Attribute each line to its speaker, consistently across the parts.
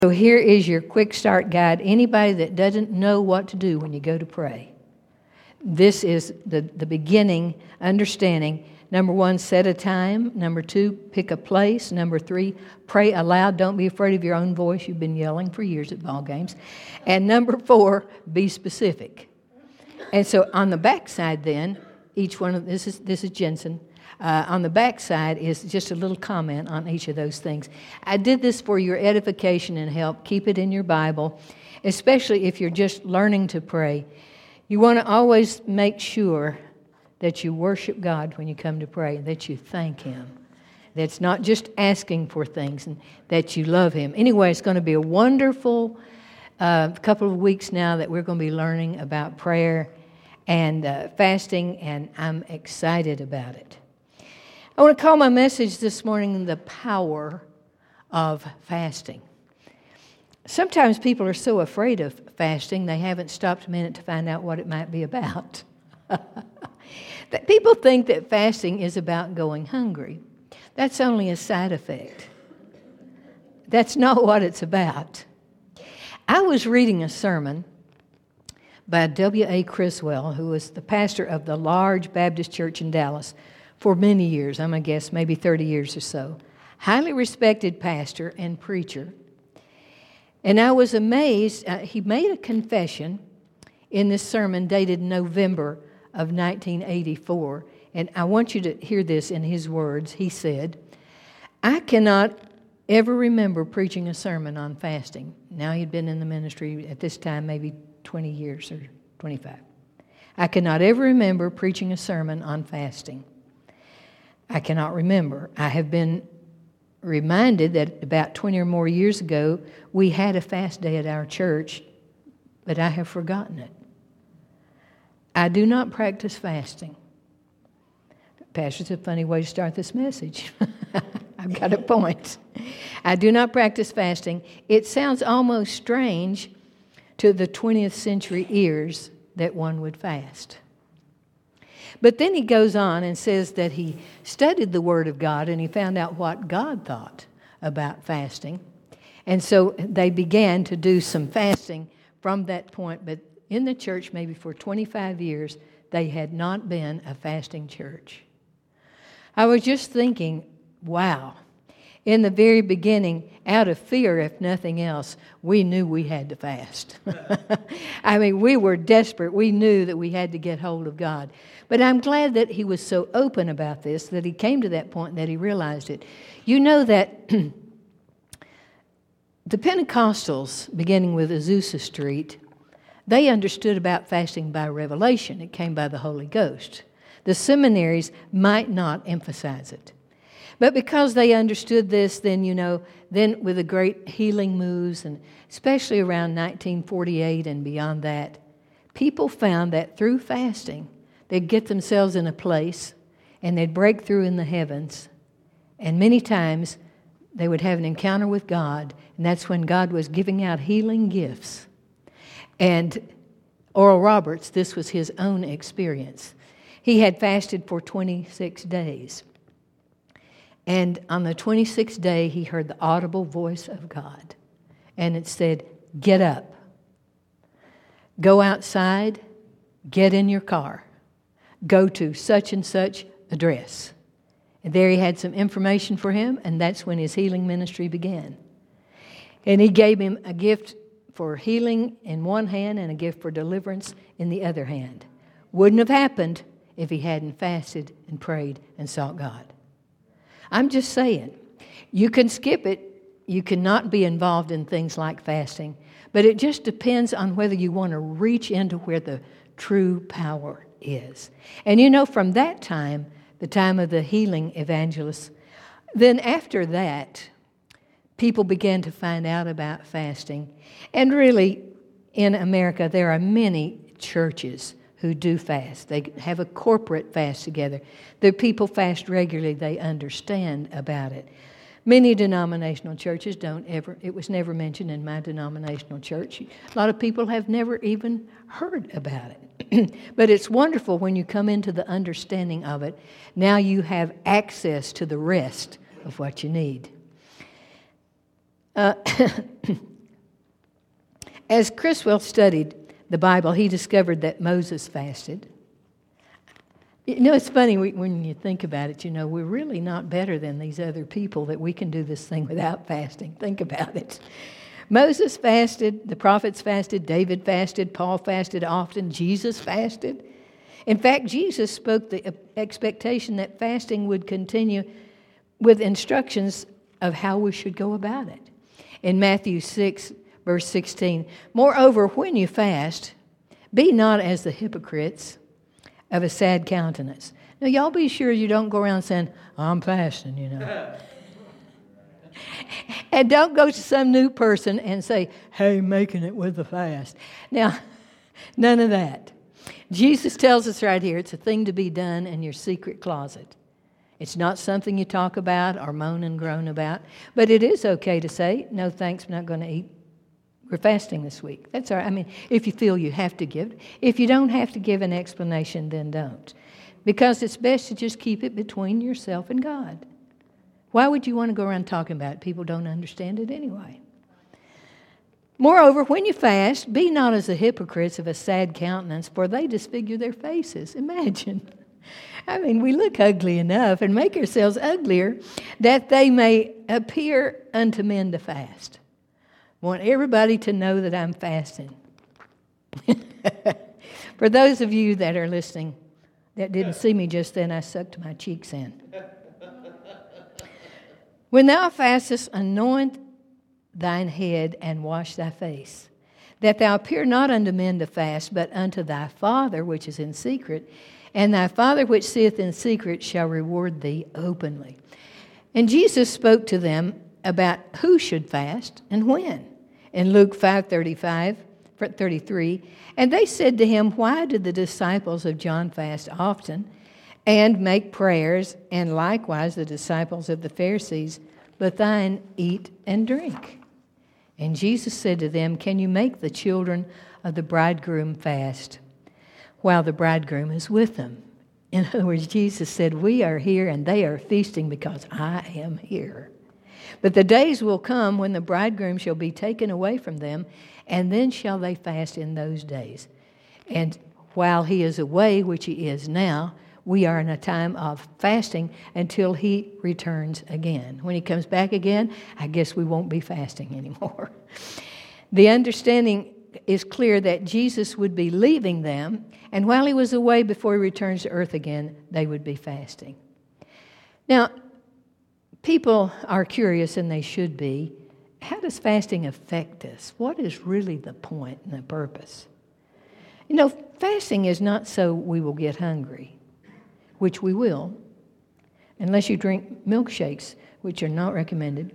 Speaker 1: So here is your quick start guide. Anybody that doesn't know what to do when you go to pray, this is the beginning understanding. Number 1, set a time. Number 2, pick a place. Number 3, pray aloud. Don't be afraid of your own voice. You've been yelling for years at ball games. And number 4, be specific. And so on the back side then, each one of this is Jensen. On the back side is just a little comment on each of those things. I did this for your edification and help. Keep it in your Bible, especially if you're just learning to pray. You want to always make sure that you worship God when you come to pray, that you thank Him. That's not just asking for things, and that you love Him. Anyway, it's going to be a wonderful couple of weeks now that we're going to be learning about prayer and fasting, and I'm excited about it. I want to call my message this morning The Power of Fasting. Sometimes people are so afraid of fasting, they haven't stopped a minute to find out what it might be about. That people think that fasting is about going hungry. That's only a side effect. That's not what it's about. I was reading a sermon by W.A. Criswell, who was the pastor of the large Baptist church in Dallas for many years. I'm going to guess maybe 30 years or so. Highly respected pastor and preacher. And I was amazed. He made a confession in this sermon dated November of 1984. And I want you to hear this in his words. He said, "I cannot ever remember preaching a sermon on fasting." Now he'd been in the ministry at this time maybe 20 years or 25. "I cannot ever remember preaching a sermon on fasting. I cannot remember. I have been reminded that about 20 or more years ago, we had a fast day at our church, but I have forgotten it. I do not practice fasting." Pastor's a funny way to start this message. I've got a point. "I do not practice fasting. It sounds almost strange to the 20th century ears that one would fast." But then he goes on and says that he studied the Word of God and he found out what God thought about fasting. And so they began to do some fasting from that point. But in the church, maybe for 25 years, they had not been a fasting church. I was just thinking, wow. In the very beginning, out of fear, if nothing else, we knew we had to fast. I mean, we were desperate. We knew that we had to get hold of God. But I'm glad that he was so open about this, that he came to that point and that he realized it. You know that the Pentecostals, beginning with Azusa Street, they understood about fasting by revelation. It came by the Holy Ghost. The seminaries might not emphasize it. But because they understood this, then with the great healing moves, and especially around 1948 and beyond that, people found that through fasting, they'd get themselves in a place and they'd break through in the heavens. And many times they would have an encounter with God, and that's when God was giving out healing gifts. And Oral Roberts, this was his own experience. He had fasted for 26 days. And on the 26th day, he heard the audible voice of God. And it said, "Get up. Go outside. Get in your car. Go to such and such address." And there he had some information for him, and that's when his healing ministry began. And he gave him a gift for healing in one hand and a gift for deliverance in the other hand. Wouldn't have happened if he hadn't fasted and prayed and sought God. I'm just saying, you can skip it. You cannot be involved in things like fasting. But it just depends on whether you want to reach into where the true power is. And from that time, the time of the healing evangelists, then after that, people began to find out about fasting. And really, in America, there are many churches who do fast. They have a corporate fast together. The people fast regularly. They understand about it. Many denominational churches don't ever, it was never mentioned in my denominational church. A lot of people have never even heard about it. But it's wonderful when you come into the understanding of it. Now you have access to the rest of what you need. As Criswell studied the Bible, he discovered that Moses fasted. You know, it's funny when you think about it, you know, we're really not better than these other people that we can do this thing without fasting. Think about it. Moses fasted, the prophets fasted, David fasted, Paul fasted often, Jesus fasted. In fact, Jesus spoke the expectation that fasting would continue with instructions of how we should go about it. In Matthew 6, verse 16, moreover, when you fast, be not as the hypocrites of a sad countenance. Now, y'all be sure you don't go around saying, I'm fasting, you know. And don't go to some new person and say, hey, making it with the fast. Now, none of that. Jesus tells us right here, it's a thing to be done in your secret closet. It's not something you talk about or moan and groan about, but it is okay to say, no thanks, I'm not going to eat. We're fasting this week. That's all right. I mean, if you feel you have to give. If you don't have to give an explanation, then don't. Because it's best to just keep it between yourself and God. Why would you want to go around talking about it? People don't understand it anyway. Moreover, when you fast, be not as the hypocrites of a sad countenance, for they disfigure their faces. Imagine. I mean, we look ugly enough and make ourselves uglier that they may appear unto men to fast. Want everybody to know that I'm fasting. For those of you that are listening that didn't see me just then, I sucked my cheeks in. When thou fastest, anoint thine head and wash thy face, that thou appear not unto men to fast, but unto thy Father which is in secret, and thy Father which seeth in secret shall reward thee openly. And Jesus spoke to them about who should fast and when. In Luke 5:33, and they said to him, why did the disciples of John fast often and make prayers, and likewise the disciples of the Pharisees, but thine eat and drink? And Jesus said to them, can you make the children of the bridegroom fast while the bridegroom is with them? In other words, Jesus said, we are here and they are feasting because I am here. But the days will come when the bridegroom shall be taken away from them, and then shall they fast in those days. And while he is away, which he is now, we are in a time of fasting until he returns again. When he comes back again, I guess we won't be fasting anymore. The understanding is clear that Jesus would be leaving them, and while he was away before he returns to earth again, they would be fasting. Now, people are curious, and they should be. How does fasting affect us? What is really the point and the purpose? You know, fasting is not so we will get hungry, which we will, unless you drink milkshakes, which are not recommended.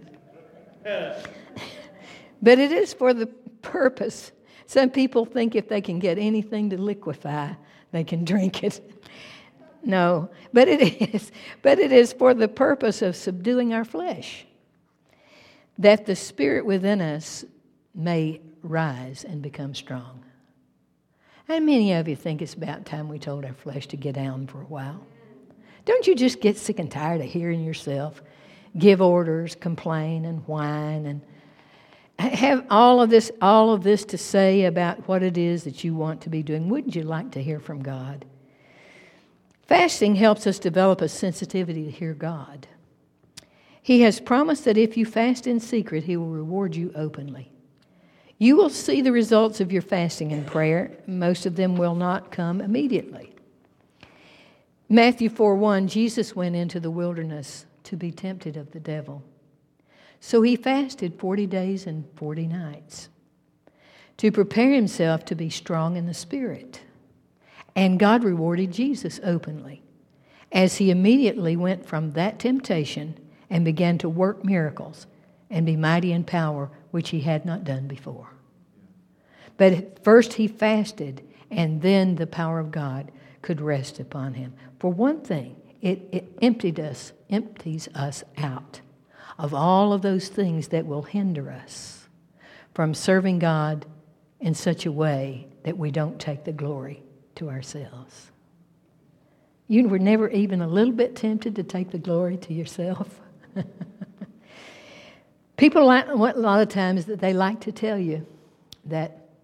Speaker 1: But it is for the purpose. Some people think if they can get anything to liquefy, they can drink it. No, but it is for the purpose of subduing our flesh, that the spirit within us may rise and become strong. And many of you think it's about time we told our flesh to get down for a while. Don't you just get sick and tired of hearing yourself give orders, complain, and whine, and have all of this to say about what it is that you want to be doing? Wouldn't you like to hear from God? Fasting helps us develop a sensitivity to hear God. He has promised that if you fast in secret, he will reward you openly. You will see the results of your fasting and prayer. Most of them will not come immediately. Matthew 4:1, Jesus went into the wilderness to be tempted of the devil. So he fasted 40 days and 40 nights to prepare himself to be strong in the Spirit. And God rewarded Jesus openly as he immediately went from that temptation and began to work miracles and be mighty in power, which he had not done before. But first he fasted, and then the power of God could rest upon him. For one thing, it empties us out of all of those things that will hinder us from serving God in such a way that we don't take the glory to ourselves. You were never even a little bit tempted to take the glory to yourself? People a lot of times that they like to tell you that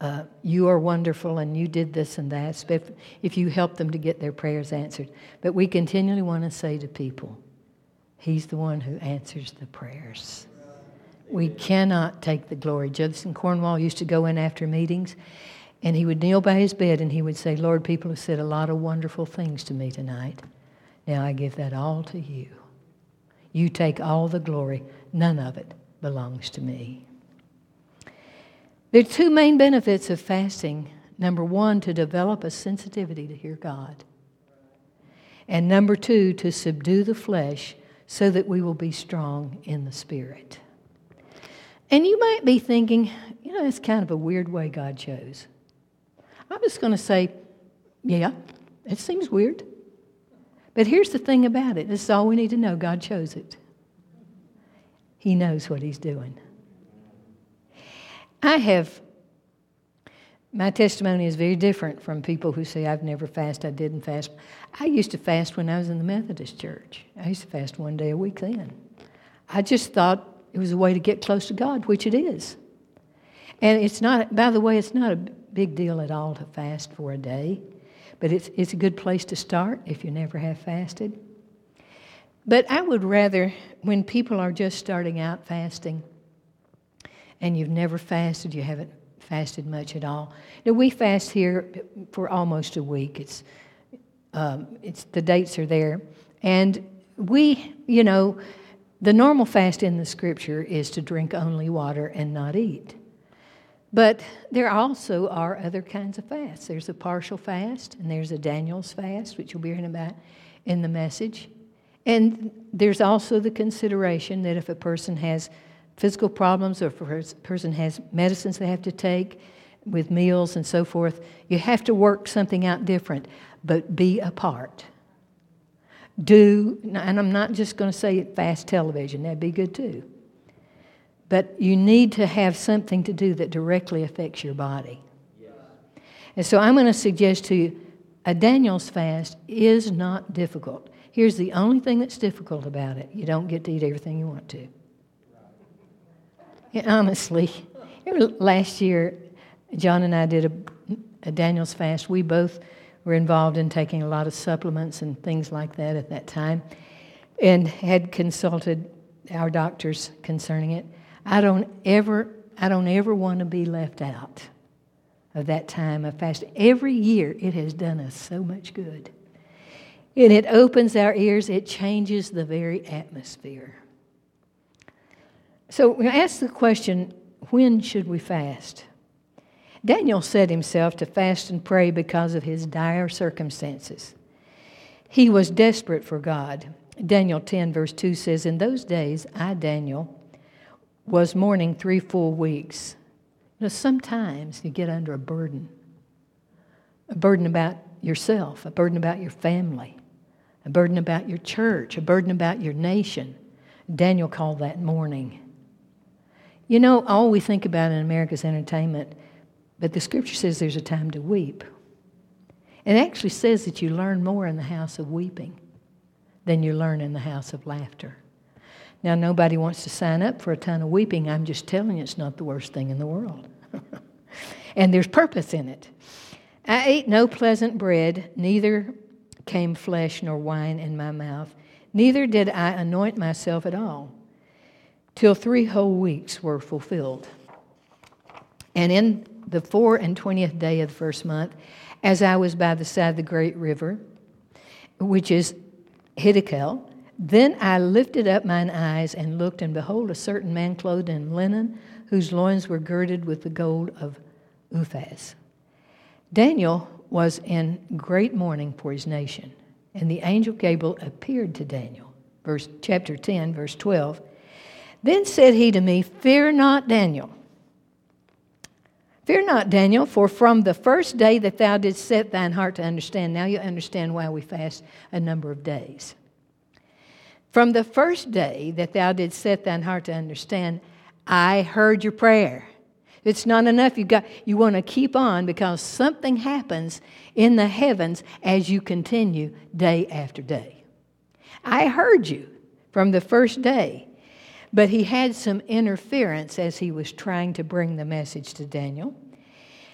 Speaker 1: you are wonderful and you did this and that, if you help them to get their prayers answered. But we continually want to say to people, He's the one who answers the prayers. We cannot take the glory. Judson Cornwall used to go in after meetings, and he would kneel by his bed and he would say, Lord, people have said a lot of wonderful things to me tonight. Now I give that all to you. You take all the glory. None of it belongs to me. There are two main benefits of fasting. Number one, to develop a sensitivity to hear God. And number two, to subdue the flesh so that we will be strong in the Spirit. And you might be thinking, it's kind of a weird way God chose. I was going to say, yeah, it seems weird. But here's the thing about it. This is all we need to know. God chose it. He knows what He's doing. My testimony is very different from people who say, I've never fasted, I didn't fast. I used to fast when I was in the Methodist church. I used to fast one day a week then. I just thought it was a way to get close to God, which it is. And it's not, by the way, it's not a big deal at all to fast for a day. But it's a good place to start if you never have fasted. But I would rather, when people are just starting out fasting, and you've never fasted, you haven't fasted much at all. Now, we fast here for almost a week. It's the dates are there. And we, the normal fast in the Scripture is to drink only water and not eat. But there also are other kinds of fasts. There's a partial fast, and there's a Daniel's fast, which you'll be hearing about in the message. And there's also the consideration that if a person has physical problems or if a person has medicines they have to take with meals and so forth, you have to work something out different, but be apart. And I'm not just going to say fast television, that'd be good too. But you need to have something to do that directly affects your body. Yes. And so I'm going to suggest to you, a Daniel's fast is not difficult. Here's the only thing that's difficult about it. You don't get to eat everything you want to. And honestly, last year, John and I did a Daniel's fast. We both were involved in taking a lot of supplements and things like that at that time and had consulted our doctors concerning it. I don't ever want to be left out of that time of fasting. Every year it has done us so much good. And it opens our ears, it changes the very atmosphere. So we ask the question, when should we fast? Daniel set himself to fast and pray because of his dire circumstances. He was desperate for God. Daniel 10 verse 2 says, in those days, I, Daniel, was mourning 3 full weeks. Sometimes you get under a burden about yourself, a burden about your family, a burden about your church, a burden about your nation. Daniel called that mourning. All we think about in America is entertainment, but the Scripture says there's a time to weep. It actually says that you learn more in the house of weeping than you learn in the house of laughter. Now, nobody wants to sign up for a ton of weeping. I'm just telling you, it's not the worst thing in the world. And there's purpose in it. I ate no pleasant bread, neither came flesh nor wine in my mouth. Neither did I anoint myself at all, till 3 whole weeks were fulfilled. And in the 24th day of the first month, as I was by the side of the great river, which is Hiddekel, then I lifted up mine eyes and looked, and behold, a certain man clothed in linen, whose loins were girded with the gold of Uphaz. Daniel was in great mourning for his nation, and the angel Gabriel appeared to Daniel. Chapter 10, verse 12. Then said he to me, Fear not, Daniel. Fear not, Daniel, for from the first day that thou didst set thine heart to understand, now you understand why we fast a number of days. From the first day that thou didst set thine heart to understand, I heard your prayer. It's not enough. You want to keep on, because something happens in the heavens as you continue day after day. I heard you from the first day. But he had some interference as he was trying to bring the message to Daniel.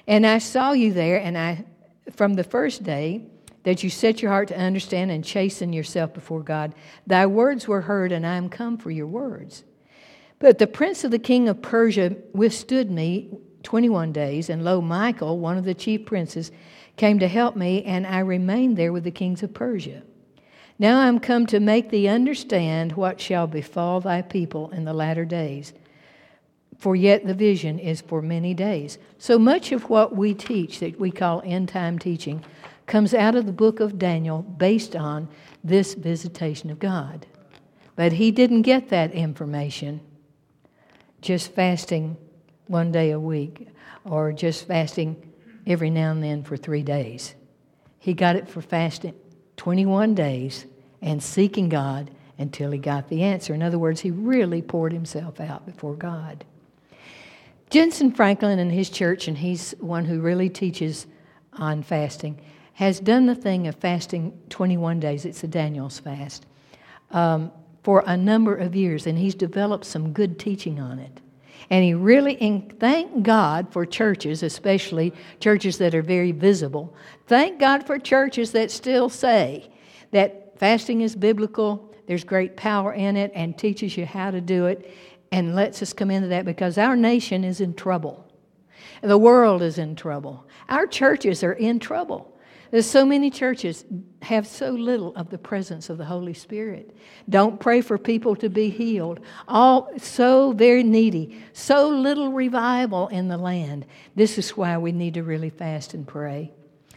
Speaker 1: And I saw you there, and from the first day that you set your heart to understand and chasten yourself before God, thy words were heard, and I am come for your words. But the prince of the king of Persia withstood me 21 days, and lo, Michael, one of the chief princes, came to help me, and I remained there with the kings of Persia. Now I am come to make thee understand what shall befall thy people in the latter days. For yet the vision is for many days. So much of what we teach that we call end-time teaching comes out of the book of Daniel based on this visitation of God. But he didn't get that information just fasting one day a week or just fasting every now and then for 3 days. He got it for fasting 21 days and seeking God until he got the answer. In other words, he really poured himself out before God. Jensen Franklin and his church, and he's one who really teaches on fasting, has done the thing of fasting 21 days. It's a Daniel's fast for a number of years, and he's developed some good teaching on it. And he really, and thank God for churches, especially churches that are very visible. Thank God for churches that still say that fasting is biblical, there's great power in it, and teaches you how to do it, and lets us come into that, because our nation is in trouble. The world is in trouble. Our churches are in trouble. There's so many churches have so little of the presence of the Holy Spirit. Don't pray for people to be healed. All so very needy. So little revival in the land. This is why we need to really fast and pray.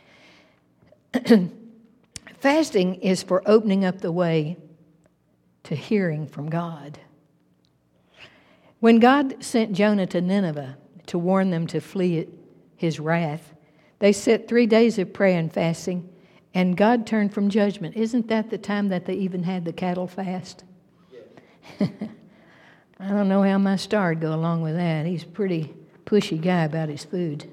Speaker 1: Fasting is for opening up the way to hearing from God. When God sent Jonah to Nineveh to warn them to flee his wrath, they set 3 days of prayer and fasting, and God turned from judgment. Isn't that the time that they even had the cattle fast? Yeah. I don't know how my star would go along with that. He's a pretty pushy guy about his food.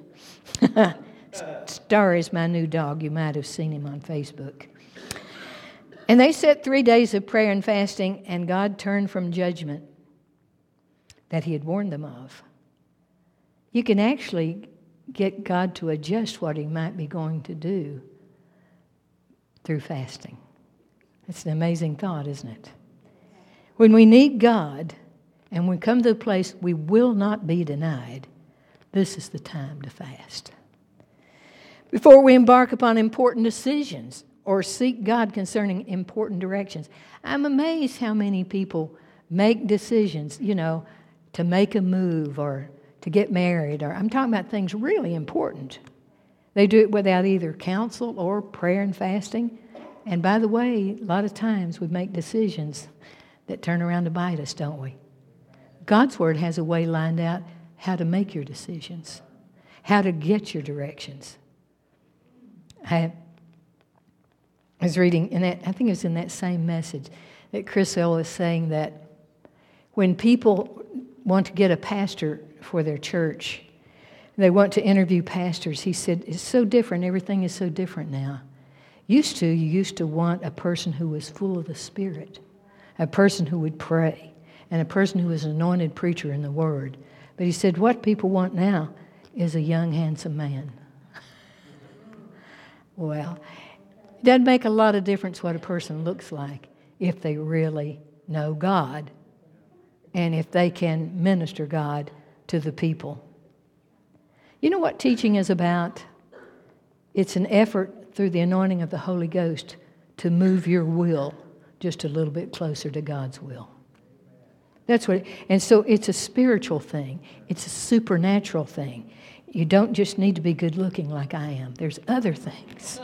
Speaker 1: Star is my new dog. You might have seen him on Facebook. And they set 3 days of prayer and fasting, and God turned from judgment that he had warned them of. You can actually get God to adjust what he might be going to do through fasting. It's an amazing thought, isn't it? When we need God and we come to the place we will not be denied, this is the time to fast. Before we embark upon important decisions or seek God concerning important directions, I'm amazed how many people make decisions, to make a move or to get married, or I'm talking about things really important. They do it without either counsel or prayer and fasting. And by the way, a lot of times we make decisions that turn around to bite us, don't we? God's Word has a way lined out how to make your decisions, how to get your directions. I was reading, I think it was in that same message, that Chris Hill was saying that when people want to get a pastor for their church, they want to interview pastors, he said, it's so different. Everything is so different now. You used to want a person who was full of the Spirit, a person who would pray, and a person who was an anointed preacher in the Word. But he said, what people want now is a young, handsome man. Well, it doesn't make a lot of difference what a person looks like if they really know God and if they can minister God to the people. You know what teaching is about? It's an effort through the anointing of the Holy Ghost to move your will just a little bit closer to God's will. That's what, and so it's a spiritual thing. It's a supernatural thing. You don't just need to be good looking like I am. There's other things.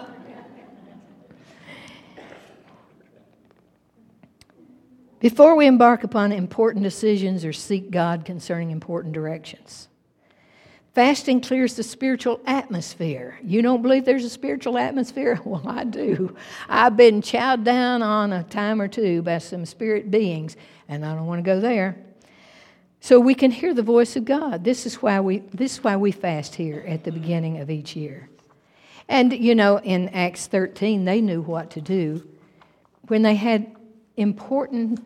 Speaker 1: Before we embark upon important decisions or seek God concerning important directions, fasting clears the spiritual atmosphere. You don't believe there's a spiritual atmosphere? Well, I do. I've been chowed down on a time or two by some spirit beings, and I don't want to go there. So we can hear the voice of God. This is why we fast here at the beginning of each year. And, in Acts 13, they knew what to do. When they had important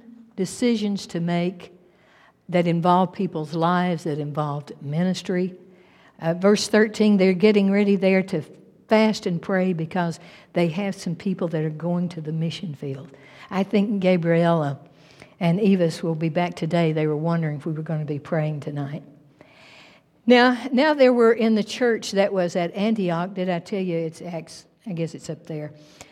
Speaker 1: decisions to make that involved people's lives, that involved ministry, Verse 13, they're getting ready there to fast and pray because they have some people that are going to the mission field. I think Gabriella and Evis will be back today. They were wondering if we were going to be praying tonight. Now there were in the church that was at Antioch. Did I tell you it's Acts? I guess it's up there.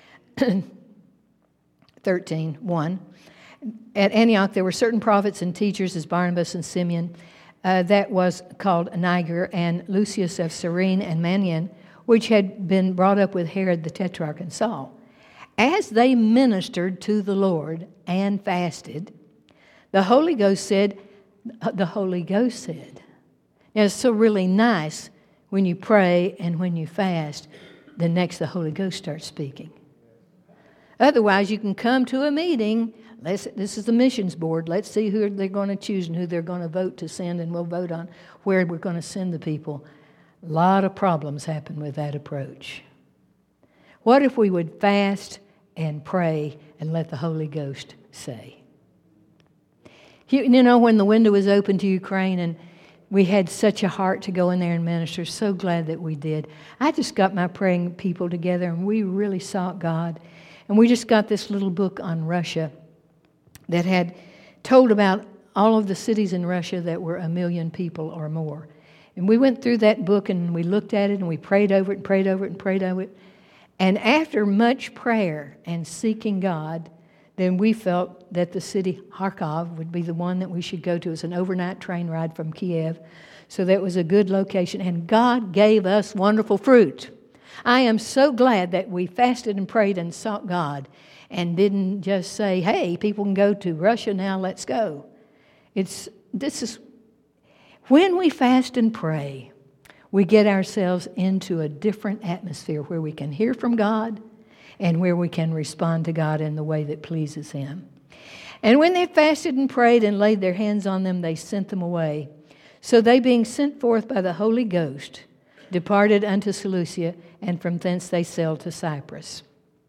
Speaker 1: 13:1. At Antioch there were certain prophets and teachers as Barnabas and Simeon, that was called Niger, and Lucius of Cyrene and Manaen, which had been brought up with Herod the Tetrarch and Saul. As they ministered to the Lord and fasted, the Holy Ghost said. Now, it's so really nice when you pray and when you fast, the next the Holy Ghost starts speaking. Otherwise, you can come to a meeting. This is the missions board. Let's see who they're going to choose and who they're going to vote to send, and we'll vote on where we're going to send the people. A lot of problems happen with that approach. What if we would fast and pray and let the Holy Ghost say? You know, when the window was open to Ukraine and we had such a heart to go in there and minister, so glad that we did. I just got my praying people together and we really sought God. And we just got this little book on Russia that had told about all of the cities in Russia that were 1 million people or more. And we went through that book and we looked at it and we prayed over it and prayed over it and prayed over it. And after much prayer and seeking God, then we felt that the city Kharkov would be the one that we should go to. It's an overnight train ride from Kiev. So that was a good location. And God gave us wonderful fruit. I am so glad that we fasted and prayed and sought God and didn't just say, hey, people can go to Russia now, let's go. When we fast and pray, we get ourselves into a different atmosphere where we can hear from God and where we can respond to God in the way that pleases Him. And when they fasted and prayed and laid their hands on them, they sent them away. So they, being sent forth by the Holy Ghost, departed unto Seleucia, and from thence they sailed to Cyprus.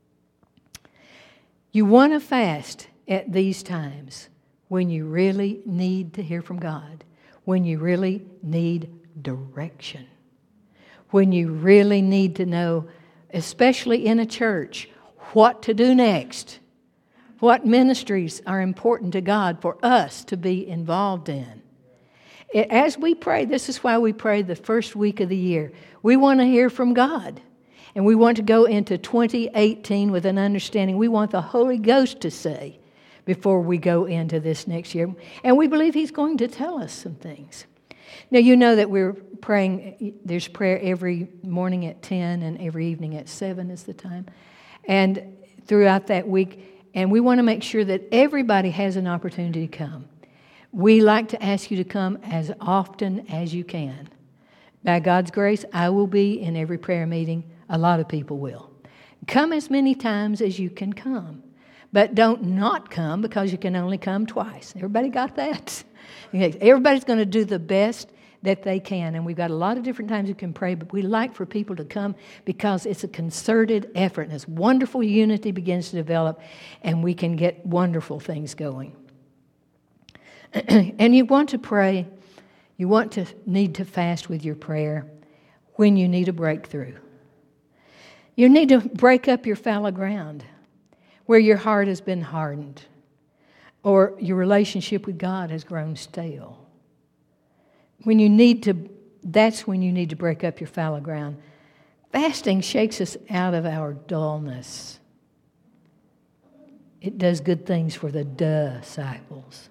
Speaker 1: You want to fast at these times when you really need to hear from God, when you really need direction, when you really need to know, especially in a church, what to do next, what ministries are important to God for us to be involved in. As we pray, this is why we pray the first week of the year. We want to hear from God. And we want to go into 2018 with an understanding. We want the Holy Ghost to say before we go into this next year. And we believe He's going to tell us some things. Now, you know that we're praying, there's prayer every morning at 10 and every evening at 7 is the time. And throughout that week, and we want to make sure that everybody has an opportunity to come. We like to ask you to come as often as you can. By God's grace, I will be in every prayer meeting. A lot of people will. Come as many times as you can come. But don't not come because you can only come twice. Everybody got that? Everybody's going to do the best that they can. And we've got a lot of different times you can pray, but we like for people to come because it's a concerted effort. And this wonderful unity begins to develop, and we can get wonderful things going. And you want to pray, you want to need to fast with your prayer when you need a breakthrough. You need to break up your fallow ground where your heart has been hardened or your relationship with God has grown stale. That's when you need to break up your fallow ground. Fasting shakes us out of our dullness. It does good things for the disciples.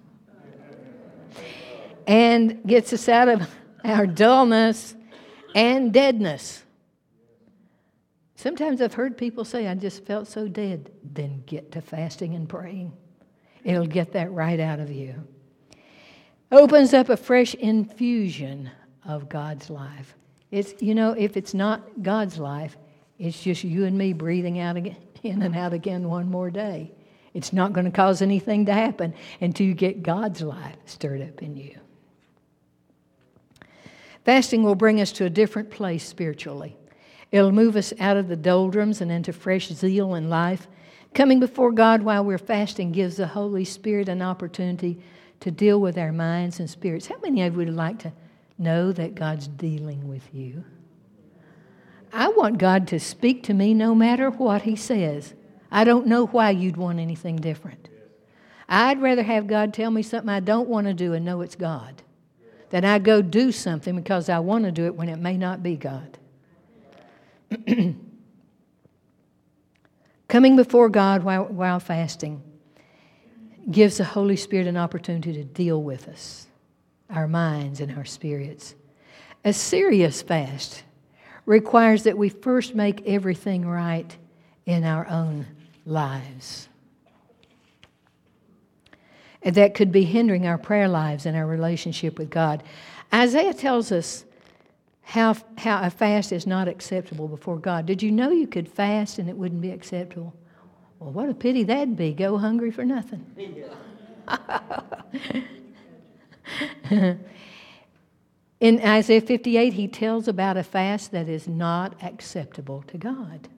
Speaker 1: And gets us out of our dullness and deadness. Sometimes I've heard people say, I just felt so dead. Then get to fasting and praying. It'll get that right out of you. Opens up a fresh infusion of God's life. If it's not God's life, it's just you and me breathing out again, in and out again one more day. It's not going to cause anything to happen until you get God's life stirred up in you. Fasting will bring us to a different place spiritually. It'll move us out of the doldrums and into fresh zeal in life. Coming before God while we're fasting gives the Holy Spirit an opportunity to deal with our minds and spirits. How many of you would like to know that God's dealing with you. I want God to speak to me no matter what He says. I don't know why you'd want anything different. I'd rather have God tell me something I don't want to do and know it's God than I go do something because I want to do it when it may not be God. Coming before God while fasting gives the Holy Spirit an opportunity to deal with us, our minds and our spirits. A serious fast requires that we first make everything right in our own lives. And that could be hindering our prayer lives and our relationship with God. Isaiah tells us how a fast is not acceptable before God. Did you know you could fast and it wouldn't be acceptable? Well, what a pity that'd be. Go hungry for nothing. In Isaiah 58, he tells about a fast that is not acceptable to God.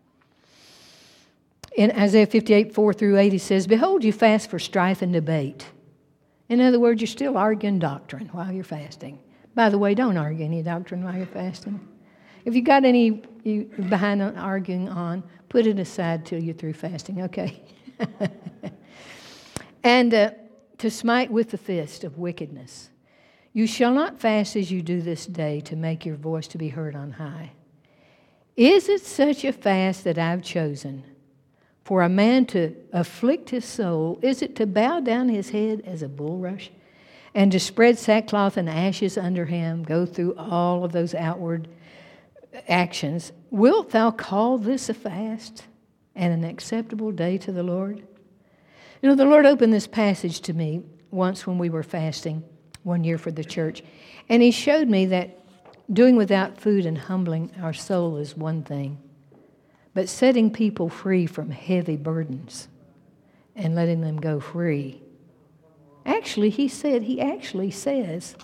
Speaker 1: In Isaiah 58, 4-8, he says, "Behold, you fast for strife and debate." In other words, you're still arguing doctrine while you're fasting. By the way, don't argue any doctrine while you're fasting. If you got any you behind on arguing on, put it aside till you're through fasting, okay? And to smite with the fist of wickedness. You shall not fast as you do this day to make your voice to be heard on high. Is it such a fast that I've chosen? For a man to afflict his soul, is it to bow down his head as a bulrush, and to spread sackcloth and ashes under him, go through all of those outward actions? Wilt thou call this a fast and an acceptable day to the Lord? You know, the Lord opened this passage to me once when we were fasting one year for the church, and He showed me that doing without food and humbling our soul is one thing, but setting people free from heavy burdens and letting them go free. Actually, He actually says,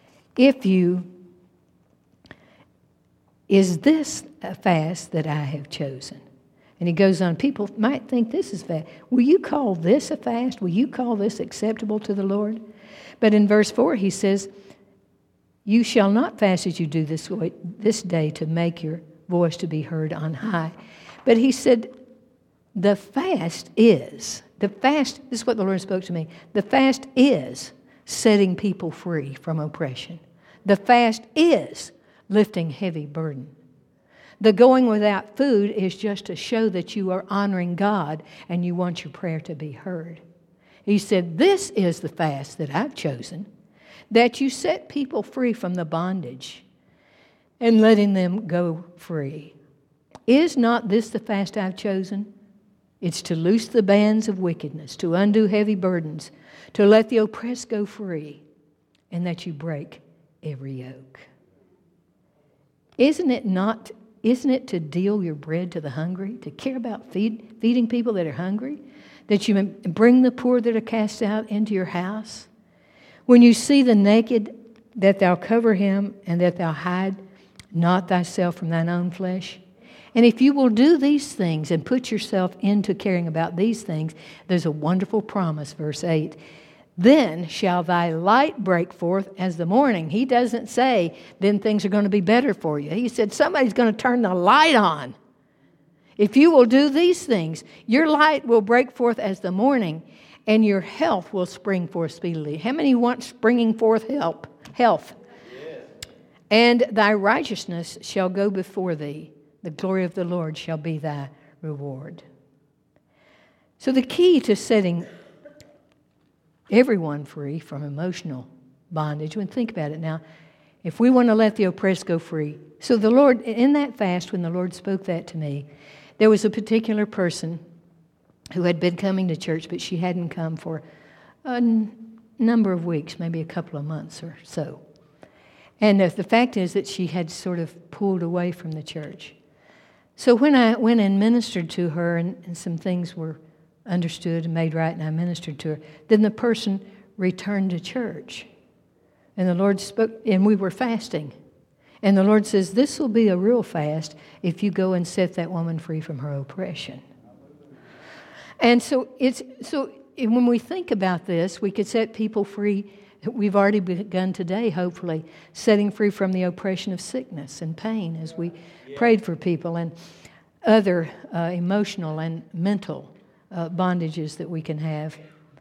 Speaker 1: is this a fast that I have chosen? And He goes on, people might think this is fast. Will you call this a fast? Will you call this acceptable to the Lord? But in verse 4, He says, you shall not fast as you do this day to make your voice to be heard on high. But He said, this is what the Lord spoke to me. The fast is setting people free from oppression. The fast is lifting heavy burden. The going without food is just to show that you are honoring God and you want your prayer to be heard. He said, this is the fast that I've chosen, that you set people free from the bondage and letting them go free. Is not this the fast I've chosen? It's to loose the bands of wickedness, to undo heavy burdens, to let the oppressed go free, and that you break every yoke. Isn't it to deal your bread to the hungry, to care about feeding people that are hungry, that you bring the poor that are cast out into your house? When you see the naked, that thou cover him, and that thou hide not thyself from thine own flesh? And if you will do these things and put yourself into caring about these things, there's a wonderful promise, verse 8. Then shall thy light break forth as the morning. He doesn't say, then things are going to be better for you. He said, somebody's going to turn the light on. If you will do these things, your light will break forth as the morning, and your health will spring forth speedily. How many want springing forth health? Yes. And thy righteousness shall go before thee. The glory of the Lord shall be thy reward. So the key to setting everyone free from emotional bondage, when think about it now, if we want to let the oppressed go free. So the Lord, in that fast, when the Lord spoke that to me, there was a particular person who had been coming to church, but she hadn't come for a number of weeks, maybe a couple of months or so. And the fact is that she had sort of pulled away from the church. So when I went and ministered to her, and some things were understood and made right, and I ministered to her, then the person returned to church. And the Lord spoke, and we were fasting. And the Lord says, this will be a real fast if you go and set that woman free from her oppression. And so when we think about this, we could set people free we've already begun today, hopefully, setting free from the oppression of sickness and pain as we prayed for people, and other emotional and mental bondages that we can have.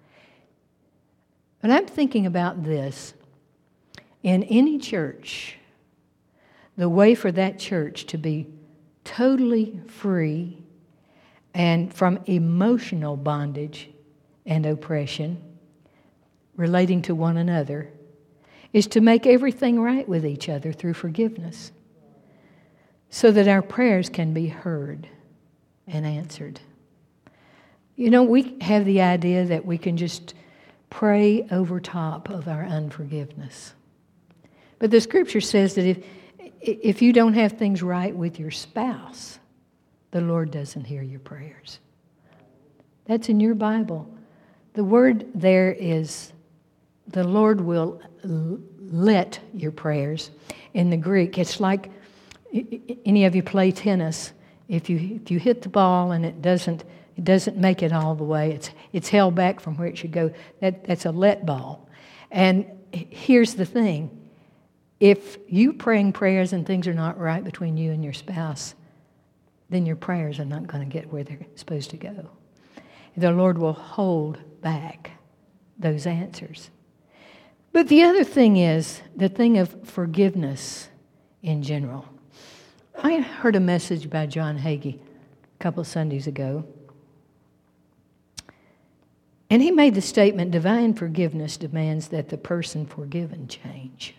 Speaker 1: But I'm thinking about this. In any church, the way for that church to be totally free and from emotional bondage and oppression relating to one another is to make everything right with each other through forgiveness, so that our prayers can be heard and answered. You know, we have the idea that we can just pray over top of our unforgiveness. But the Scripture says that if you don't have things right with your spouse, the Lord doesn't hear your prayers. That's in your Bible. The word there is, the Lord will let your prayers. In the Greek, it's like, any of you play tennis, if you hit the ball and it doesn't make it all the way, it's held back from where it should go, that's a let ball. And here's the thing. If you praying prayers and things are not right between you and your spouse, then your prayers are not going to get where they're supposed to go. The Lord will hold back those answers. But the other thing is the thing of forgiveness in general. I heard a message by John Hagee a couple Sundays ago. And he made the statement, divine forgiveness demands that the person forgiven change.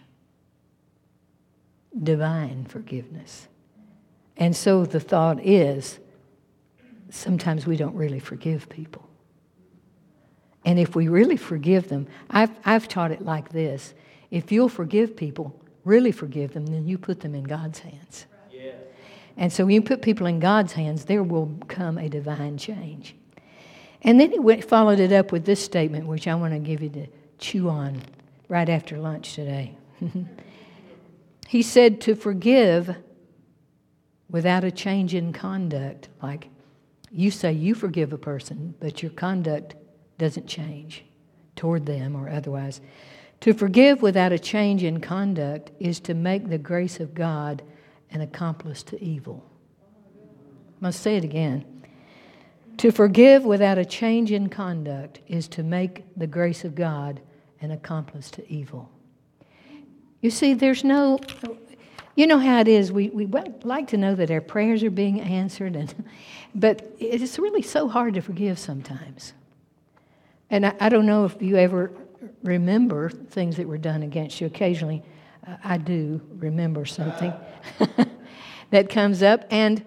Speaker 1: Divine forgiveness. And so the thought is, sometimes we don't really forgive people. And if we really forgive them, I've taught it like this. If you'll forgive people, really forgive them, then you put them in God's hands. Yeah. And so when you put people in God's hands, there will come a divine change. And then he followed it up with this statement, which I want to give you to chew on right after lunch today. He said to forgive without a change in conduct. Like you say you forgive a person, but your conduct doesn't change toward them or otherwise. To forgive without a change in conduct is to make the grace of God an accomplice to evil. I must say it again. To forgive without a change in conduct is to make the grace of God an accomplice to evil. You see, there's no... You know how it is, we like to know that our prayers are being answered, but it's really so hard to forgive sometimes. And I don't know if you ever remember things that were done against you. Occasionally, I do remember something that comes up. And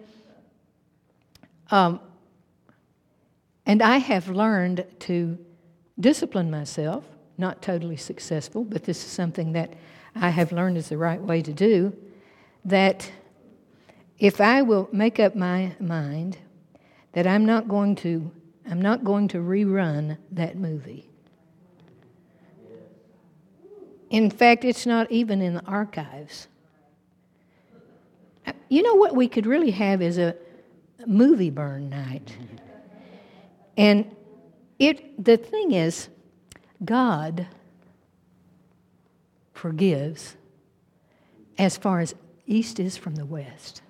Speaker 1: I have learned to discipline myself, not totally successful, but this is something that I have learned is the right way to do, that if I will make up my mind that I'm not going to rerun that movie. In fact, it's not even in the archives. You know what we could really have is a movie burn night. And the thing is, God forgives as far as east is from the west.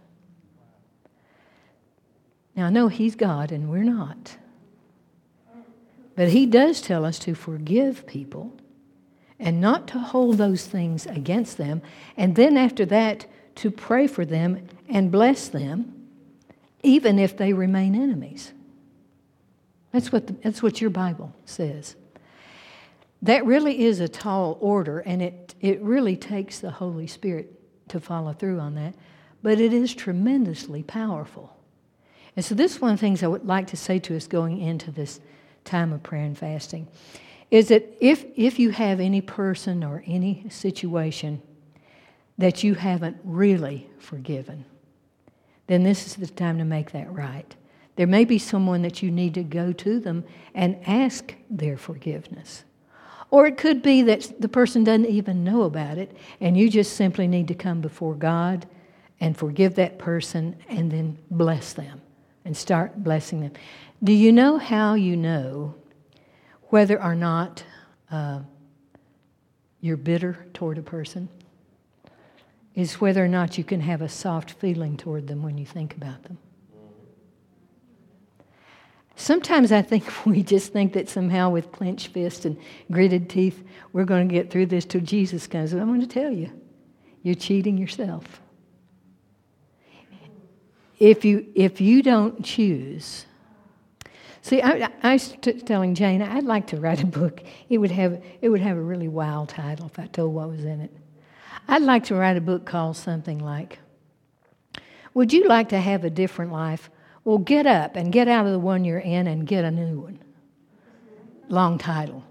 Speaker 1: Now, I know He's God and we're not. But He does tell us to forgive people and not to hold those things against them. And then after that, to pray for them and bless them, even if they remain enemies. That's what your Bible says. That really is a tall order, and it really takes the Holy Spirit to follow through on that. But it is tremendously powerful. And so this is one of the things I would like to say to us going into this time of prayer and fasting, is that if you have any person or any situation that you haven't really forgiven, then this is the time to make that right. There may be someone that you need to go to them and ask their forgiveness. Or it could be that the person doesn't even know about it, and you just simply need to come before God and forgive that person and then bless them and start blessing them. Do you know how you know whether or not you're bitter toward a person is whether or not you can have a soft feeling toward them when you think about them. Sometimes I think we just think that somehow with clenched fists and gritted teeth, we're going to get through this till Jesus comes. I'm going to tell you, you're cheating yourself. If you don't choose. See, I was telling Jane, I'd like to write a book. It would have a really wild title if I told what was in it. I'd like to write a book called something like, Would You Like to Have a Different Life? Well, get up and get out of the one you're in and get a new one. Long title.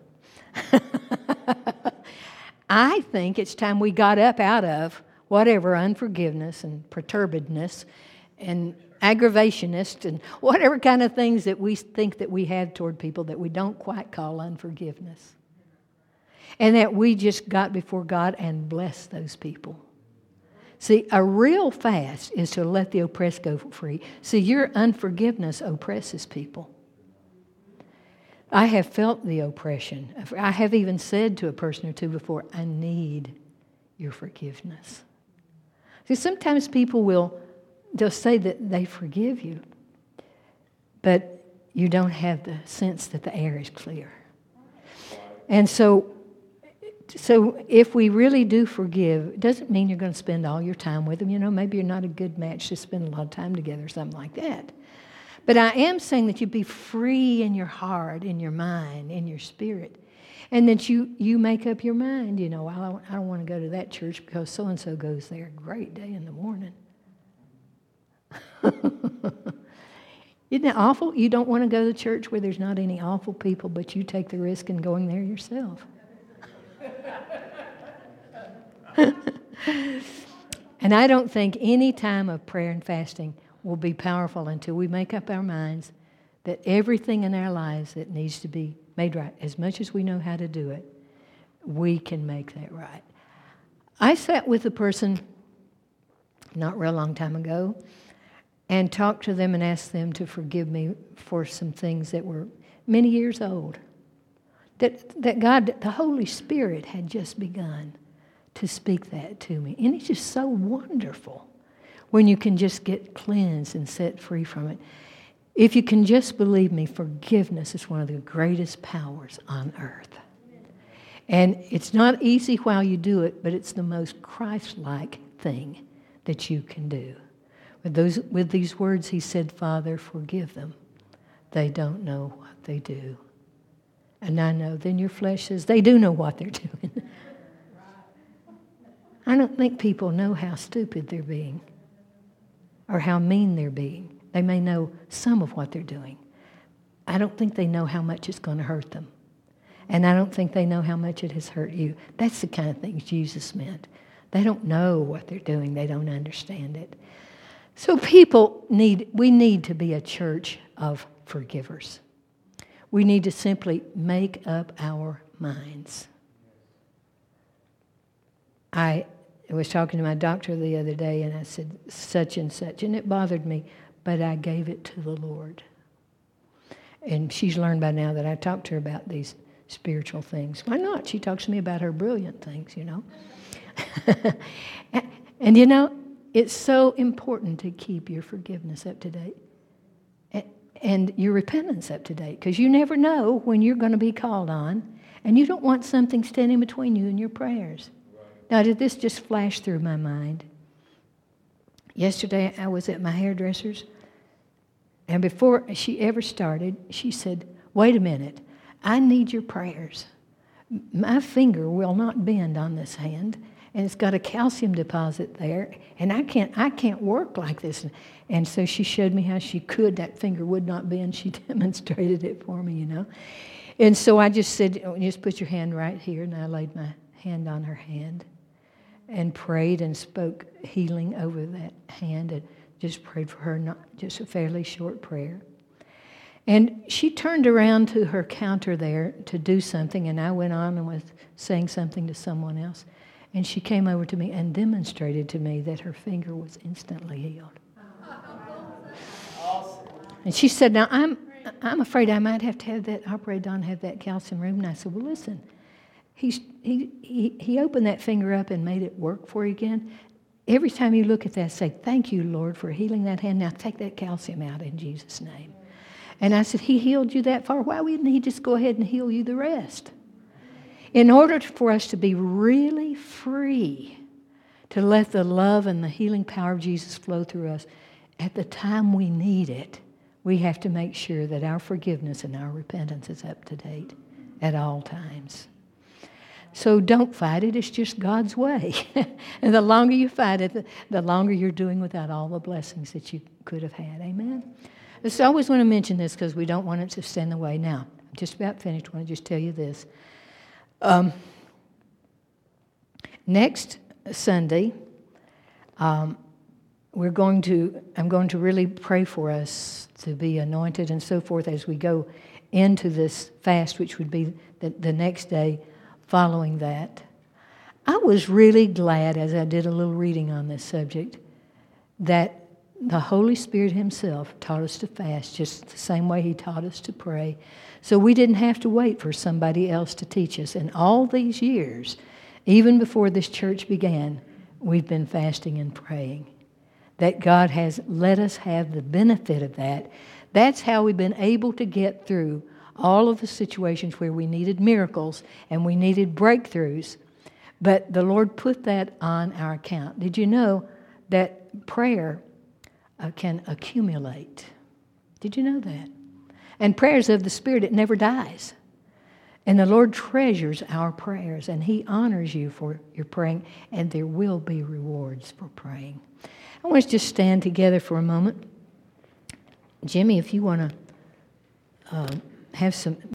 Speaker 1: I think it's time we got up out of whatever unforgiveness and perturbedness and aggravationist and whatever kind of things that we think that we have toward people that we don't quite call unforgiveness. And that we just got before God and blessed those people. See, a real fast is to let the oppressed go free. See, your unforgiveness oppresses people. I have felt the oppression. I have even said to a person or two before, I need your forgiveness. See, sometimes people they'll say that they forgive you, but you don't have the sense that the air is clear. And so if we really do forgive, it doesn't mean you're going to spend all your time with them. You know, maybe you're not a good match to spend a lot of time together or something like that. But I am saying that you be free in your heart, in your mind, in your spirit. And that you make up your mind, you know, I don't want to go to that church because so-and-so goes there. Great day in the morning. Isn't it awful? You don't want to go to church where there's not any awful people, but you take the risk in going there yourself. And I don't think any time of prayer and fasting will be powerful until we make up our minds that everything in our lives that needs to be made right, as much as we know how to do it, we can make that right. I sat with a person not real long time ago and talked to them and asked them to forgive me for some things that were many years old. That God, the Holy Spirit had just begun to speak that to me. And it's just so wonderful when you can just get cleansed and set free from it. If you can just believe me, forgiveness is one of the greatest powers on earth. And it's not easy while you do it, but it's the most Christ-like thing that you can do. With these words, he said, Father, forgive them. They don't know what they do. And I know, then your flesh says, they do know what they're doing. I don't think people know how stupid they're being or how mean they're being. They may know some of what they're doing. I don't think they know how much it's going to hurt them. And I don't think they know how much it has hurt you. That's the kind of things Jesus meant. They don't know what they're doing. They don't understand it. So we need to be a church of forgivers. We need to simply make up our minds. I was talking to my doctor the other day, and I said, such and such, and it bothered me, but I gave it to the Lord. And she's learned by now that I talk to her about these spiritual things. Why not? She talks to me about her brilliant things, you know. And you know, it's so important to keep your forgiveness up to date and your repentance up to date, because you never know when you're going to be called on, and you don't want something standing between you and your prayers. Now, did this just flash through my mind? Yesterday, I was at my hairdresser's, and before she ever started, she said, wait a minute, I need your prayers. My finger will not bend on this hand, and it's got a calcium deposit there, and I can't work like this. And so she showed me how she could. That finger would not bend. She demonstrated it for me, you know. And so I just said, just put your hand right here, and I laid my hand on her hand and prayed and spoke healing over that hand and just prayed for her, not just a fairly short prayer. And she turned around to her counter there to do something, and I went on and was saying something to someone else. And she came over to me and demonstrated to me that her finger was instantly healed. Awesome. And she said, now, I'm afraid I might have to have that operated on, have that calcium removed. And I said, well, listen, He opened that finger up and made it work for you again. Every time you look at that, say, thank you, Lord, for healing that hand. Now take that calcium out in Jesus' name. And I said, He healed you that far. Why wouldn't He just go ahead and heal you the rest? In order for us to be really free to let the love and the healing power of Jesus flow through us at the time we need it, we have to make sure that our forgiveness and our repentance is up to date at all times. So don't fight it. It's just God's way. And the longer you fight it, the longer you're doing without all the blessings that you could have had. Amen? So I always want to mention this because we don't want it to stand in the way. Now, I'm just about finished. I want to just tell you this. Next Sunday, I'm going to really pray for us to be anointed and so forth as we go into this fast, which would be the next day following that. I was really glad, as I did a little reading on this subject, that the Holy Spirit Himself taught us to fast just the same way He taught us to pray. So we didn't have to wait for somebody else to teach us. And all these years, even before this church began, we've been fasting and praying. That God has let us have the benefit of that. That's how we've been able to get through all of the situations where we needed miracles and we needed breakthroughs. But the Lord put that on our account. Did you know that prayer can accumulate? Did you know that? And prayers of the Spirit, it never dies. And the Lord treasures our prayers, and He honors you for your praying, and there will be rewards for praying. I want us to just stand together for a moment. Jimmy, if you want to have some